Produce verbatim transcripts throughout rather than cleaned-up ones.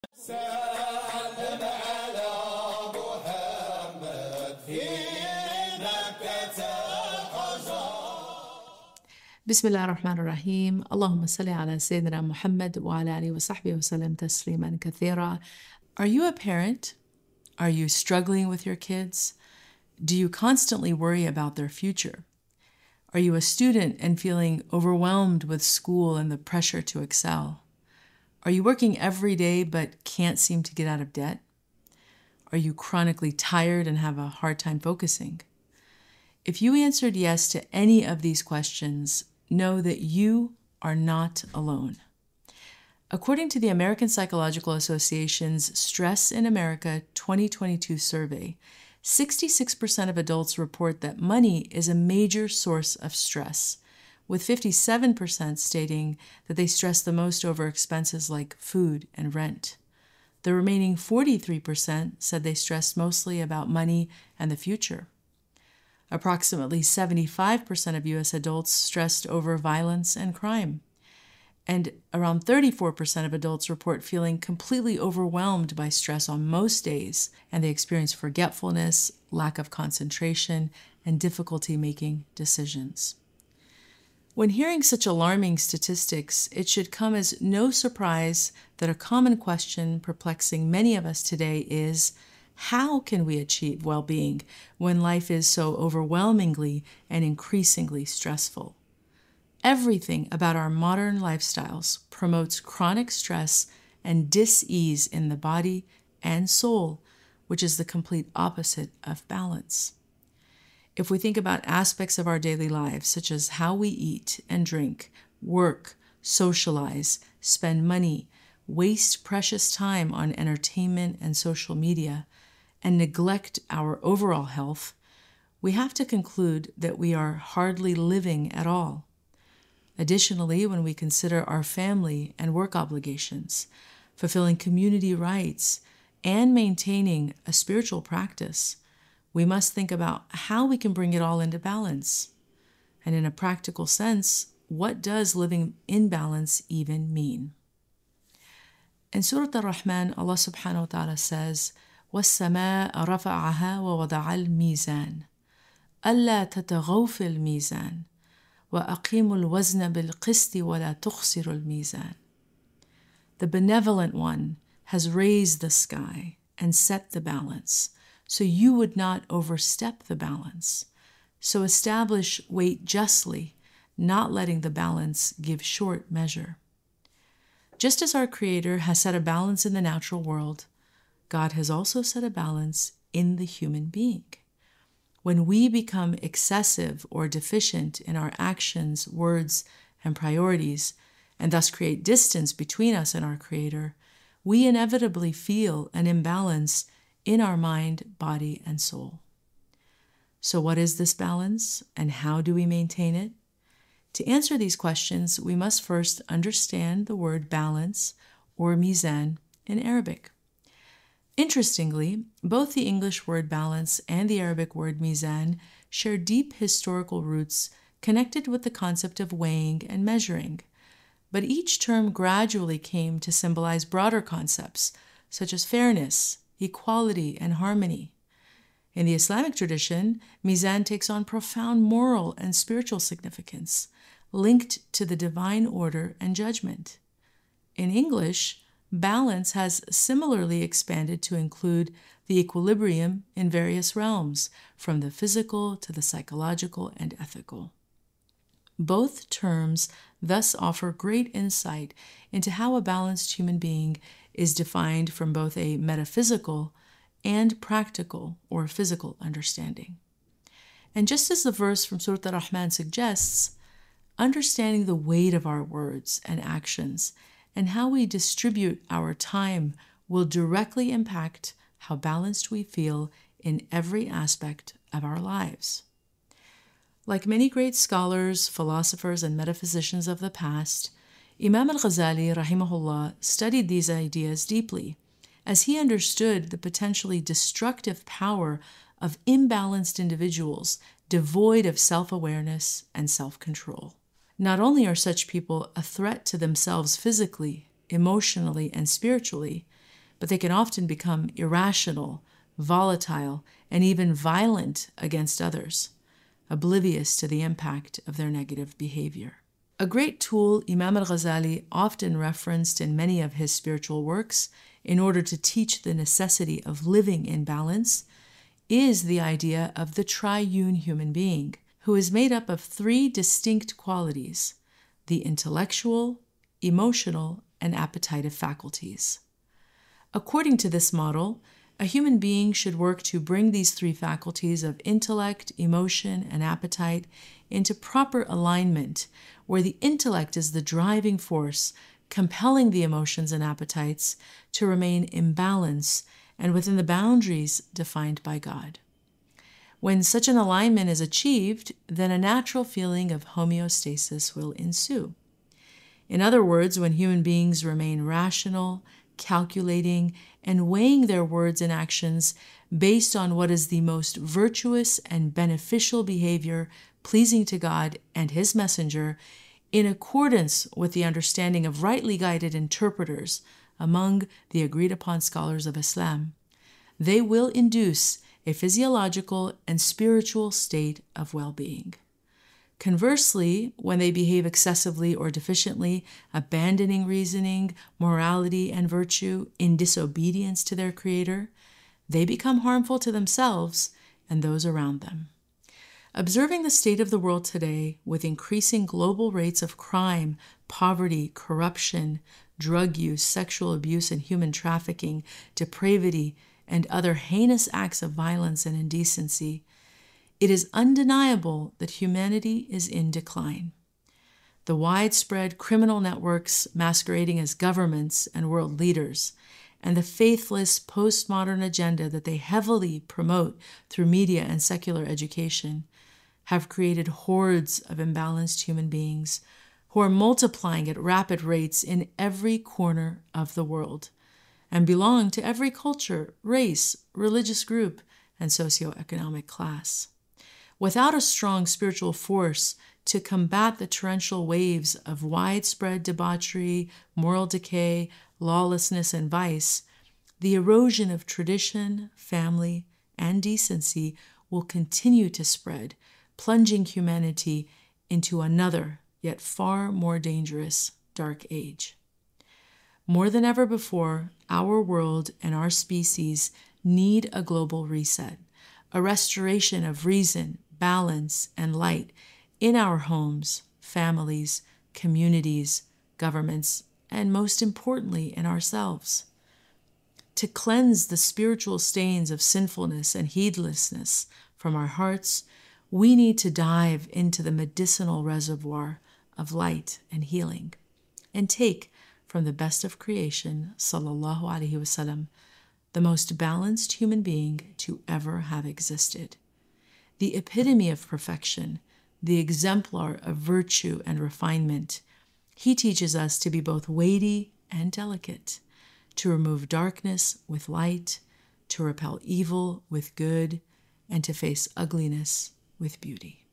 بسم الله الرحمن الرحيم. اللهم صل على سيدنا محمد وعلى آله وصحبه وسلم تسليما كثيرا. Are you a parent? Are you struggling with your kids? Do you constantly worry about their future? Are you a student and feeling overwhelmed with school and the pressure to excel? Are you working every day but can't seem to get out of debt? Are you chronically tired and have a hard time focusing? If you answered yes to any of these questions, know that you are not alone. According to the American Psychological Association's Stress in America twenty twenty-two survey, sixty-six percent of adults report that money is a major source of stress, with fifty-seven percent stating that they stress the most over expenses like food and rent. The remaining forty-three percent said they stressed mostly about money and the future. Approximately seventy-five percent of U S adults stressed over violence and crime. And around thirty-four percent of adults report feeling completely overwhelmed by stress on most days, and they experience forgetfulness, lack of concentration, and difficulty making decisions. When hearing such alarming statistics, it should come as no surprise that a common question perplexing many of us today is, how can we achieve well-being when life is so overwhelmingly and increasingly stressful? Everything about our modern lifestyles promotes chronic stress and dis-ease in the body and soul, which is the complete opposite of balance. If we think about aspects of our daily lives, such as how we eat and drink, work, socialize, spend money, waste precious time on entertainment and social media, and neglect our overall health, we have to conclude that we are hardly living at all. Additionally, when we consider our family and work obligations, fulfilling community rights, and maintaining a spiritual practice, we must think about how we can bring it all into balance. And in a practical sense, what does living in balance even mean? In Surah Ar-Rahman, Allah subhanahu wa ta'ala says, وَالسَّمَاءَ رَفَعَهَا وَوَضَعَ الْمِيزَانَ أَلَّا تَطْغَوْا فِي الْمِيزَانِ وَأَقِيمُوا الْوَزْنَ بِالْقِسْطِ وَلَا تُخْسِرُوا الْمِيزَانَ. The Benevolent One has raised the sky and set the balance, so you would not overstep the balance. So establish weight justly, not letting the balance give short measure. Just as our Creator has set a balance in the natural world, God has also set a balance in the human being. When we become excessive or deficient in our actions, words, and priorities, and thus create distance between us and our Creator, we inevitably feel an imbalance in our mind, body, and soul. So what is this balance, and how do we maintain it? To answer these questions, we must first understand the word balance, or mizan, in Arabic. Interestingly, both the English word balance and the Arabic word mizan share deep historical roots connected with the concept of weighing and measuring, but each term gradually came to symbolize broader concepts such as fairness, equality, and harmony. In the Islamic tradition, mizan takes on profound moral and spiritual significance, linked to the divine order and judgment. In English, balance has similarly expanded to include the equilibrium in various realms, from the physical to the psychological and ethical. Both terms thus offer great insight into how a balanced human being is defined from both a metaphysical and practical or physical understanding. And just as the verse from Surah Ar-Rahman suggests, understanding the weight of our words and actions and how we distribute our time will directly impact how balanced we feel in every aspect of our lives. Like many great scholars, philosophers, and metaphysicians of the past, Imam al-Ghazali, rahimahullah, studied these ideas deeply, as he understood the potentially destructive power of imbalanced individuals devoid of self-awareness and self-control. Not only are such people a threat to themselves physically, emotionally, and spiritually, but they can often become irrational, volatile, and even violent against others, oblivious to the impact of their negative behavior. A great tool Imam al-Ghazali often referenced in many of his spiritual works in order to teach the necessity of living in balance is the idea of the triune human being, who is made up of three distinct qualities: the intellectual, emotional, and appetitive faculties. According to this model, a human being should work to bring these three faculties of intellect, emotion, and appetite into proper alignment, where the intellect is the driving force, compelling the emotions and appetites to remain in balance and within the boundaries defined by God. When such an alignment is achieved, then a natural feeling of homeostasis will ensue. In other words, when human beings remain rational, calculating, and weighing their words and actions based on what is the most virtuous and beneficial behavior pleasing to God and His messenger, in accordance with the understanding of rightly guided interpreters among the agreed-upon scholars of Islam, they will induce a physiological and spiritual state of well-being. Conversely, when they behave excessively or deficiently, abandoning reasoning, morality, and virtue in disobedience to their Creator, they become harmful to themselves and those around them. Observing the state of the world today, with increasing global rates of crime, poverty, corruption, drug use, sexual abuse, and human trafficking, depravity, and other heinous acts of violence and indecency, it is undeniable that humanity is in decline. The widespread criminal networks masquerading as governments and world leaders, and the faithless postmodern agenda that they heavily promote through media and secular education, have created hordes of imbalanced human beings who are multiplying at rapid rates in every corner of the world, and belong to every culture, race, religious group, and socioeconomic class. Without a strong spiritual force to combat the torrential waves of widespread debauchery, moral decay, lawlessness, and vice, the erosion of tradition, family, and decency will continue to spread, plunging humanity into another, yet far more dangerous, dark age. More than ever before, our world and our species need a global reset, a restoration of reason, balance, and light in our homes, families, communities, governments, and most importantly, in ourselves. To cleanse the spiritual stains of sinfulness and heedlessness from our hearts, we need to dive into the medicinal reservoir of light and healing and take from the best of creation, sallallahu alaihi wasallam, the most balanced human being to ever have existed. The epitome of perfection, the exemplar of virtue and refinement, he teaches us to be both weighty and delicate, to remove darkness with light, to repel evil with good, and to face ugliness with beauty.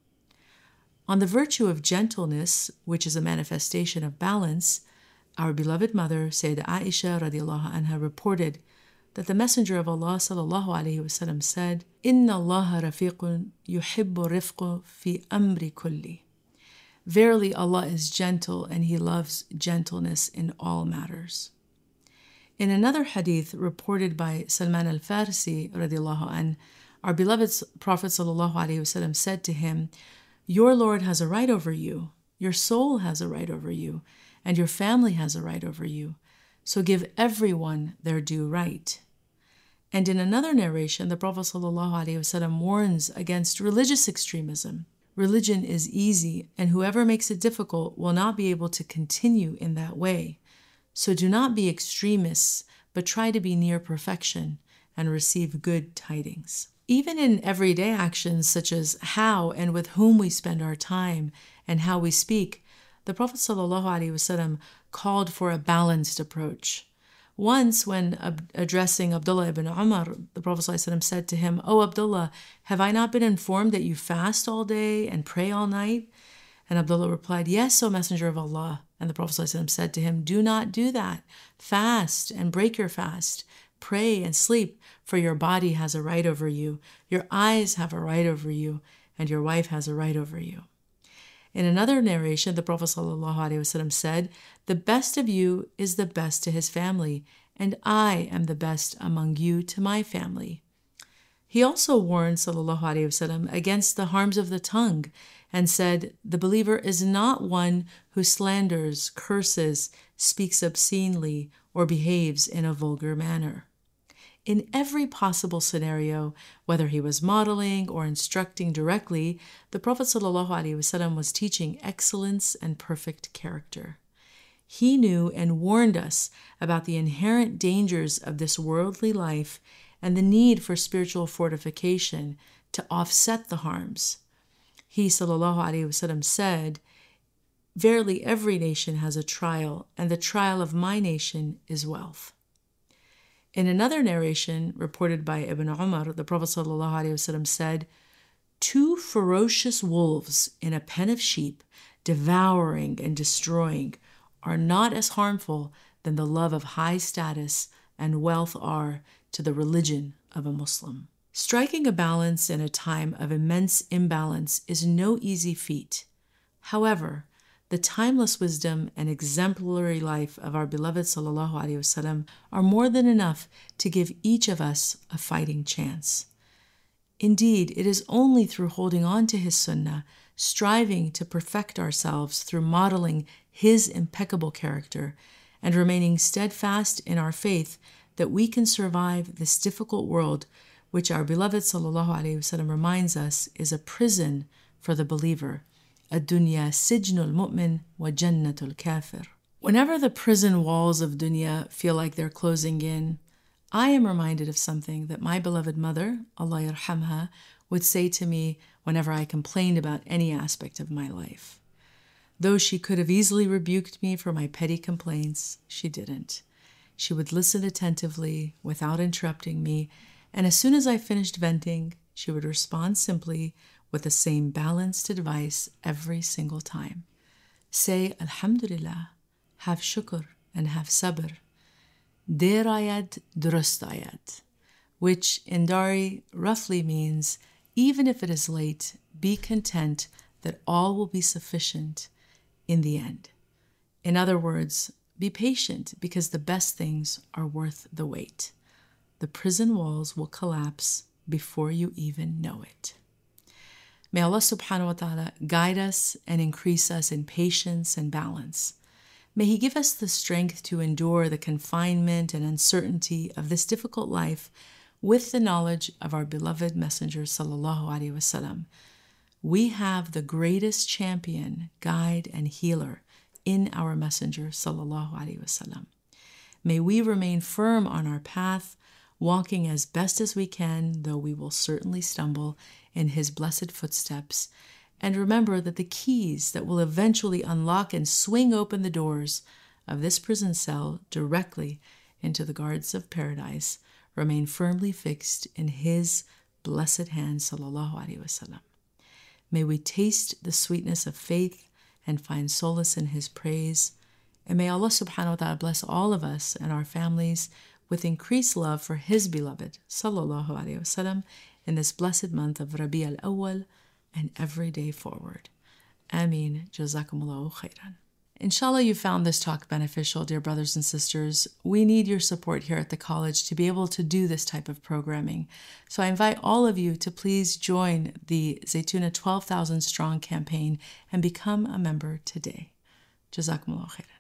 On the virtue of gentleness, which is a manifestation of balance, our beloved mother, Sayyidah Aisha radiallahu anha, reported that the Messenger of Allah sallallahu alaihi wasallam said, "Inna Allah rafiqun yuhibbu rifqu fi amri kulli." Verily, Allah is gentle and He loves gentleness in all matters. In another hadith reported by Salman al-Farsi radiallahu anh, our beloved Prophet sallallahu alaihi wasallam said to him, "Your Lord has a right over you, your soul has a right over you, and your family has a right over you. So give everyone their due right." And in another narration, the Prophet ﷺ warns against religious extremism. Religion is easy, and whoever makes it difficult will not be able to continue in that way. So do not be extremists, but try to be near perfection and receive good tidings. Even in everyday actions such as how and with whom we spend our time and how we speak, the Prophet ﷺ called for a balanced approach. Once, when ab- addressing Abdullah ibn Umar, the Prophet ﷺ said to him, "O Abdullah, have I not been informed that you fast all day and pray all night?" And Abdullah replied, "Yes, O Messenger of Allah." And the Prophet ﷺ said to him, do not do that. Fast and break your fast. Pray and sleep, for your body has a right over you. Your eyes have a right over you, and your wife has a right over you. In another narration, the Prophet ﷺ said, the best of you is the best to his family, and I am the best among you to my family. He also warned ﷺ against the harms of the tongue and said, the believer is not one who slanders, curses, speaks obscenely, or behaves in a vulgar manner. In every possible scenario, whether he was modeling or instructing directly, the Prophet ﷺ was teaching excellence and perfect character. He knew and warned us about the inherent dangers of this worldly life and the need for spiritual fortification to offset the harms. He ﷺ said, verily every nation has a trial, and the trial of my nation is wealth. In another narration reported by Ibn Umar, the Prophet ﷺ said, two ferocious wolves in a pen of sheep, devouring and destroying, are not as harmful than the love of high status and wealth are to the religion of a Muslim. Striking a balance in a time of immense imbalance is no easy feat. However, the timeless wisdom and exemplary life of our beloved Sallallahu Alaihi Wasallam are more than enough to give each of us a fighting chance. Indeed, it is only through holding on to his sunnah, striving to perfect ourselves through modeling his impeccable character, and remaining steadfast in our faith that we can survive this difficult world, which our beloved Sallallahu Alaihi Wasallam reminds us is a prison for the believer. Ad-dunya sijnul mu'min wa jannatul kafir. Whenever the prison walls of dunya feel like they're closing in, I am reminded of something that my beloved mother, Allah yarhamha, would say to me whenever I complained about any aspect of my life. Though she could have easily rebuked me for my petty complaints, she didn't. She would listen attentively without interrupting me, and as soon as I finished venting, she would respond simply with the same balanced advice every single time. Say Alhamdulillah, have shukr, and have sabr. Der ayad, durust ayad, which in Dari roughly means, even if it is late, be content that all will be sufficient in the end. In other words, be patient because the best things are worth the wait. The prison walls will collapse before you even know it. May Allah subhanahu wa ta'ala guide us and increase us in patience and balance. May He give us the strength to endure the confinement and uncertainty of this difficult life with the knowledge of our beloved Messenger sallallahu alaihi wasallam. We have the greatest champion, guide, and healer in our Messenger sallallahu alaihi wasallam. May we remain firm on our path, walking as best as we can, though we will certainly stumble in His blessed footsteps, and remember that the keys that will eventually unlock and swing open the doors of this prison cell directly into the gardens of paradise remain firmly fixed in His blessed hand, sallallahu alaihi wasallam. May we taste the sweetness of faith and find solace in His praise, and may Allah subhanahu wa ta'ala bless all of us and our families with increased love for His beloved, sallallahu alaihi wasallam, in this blessed month of Rabi al-Awwal and every day forward. Ameen. Jazakumullahu khairan. Inshallah, you found this talk beneficial, dear brothers and sisters. We need your support here at the college to be able to do this type of programming. So I invite all of you to please join the Zaytuna twelve thousand Strong campaign and become a member today. Jazakumullahu khairan.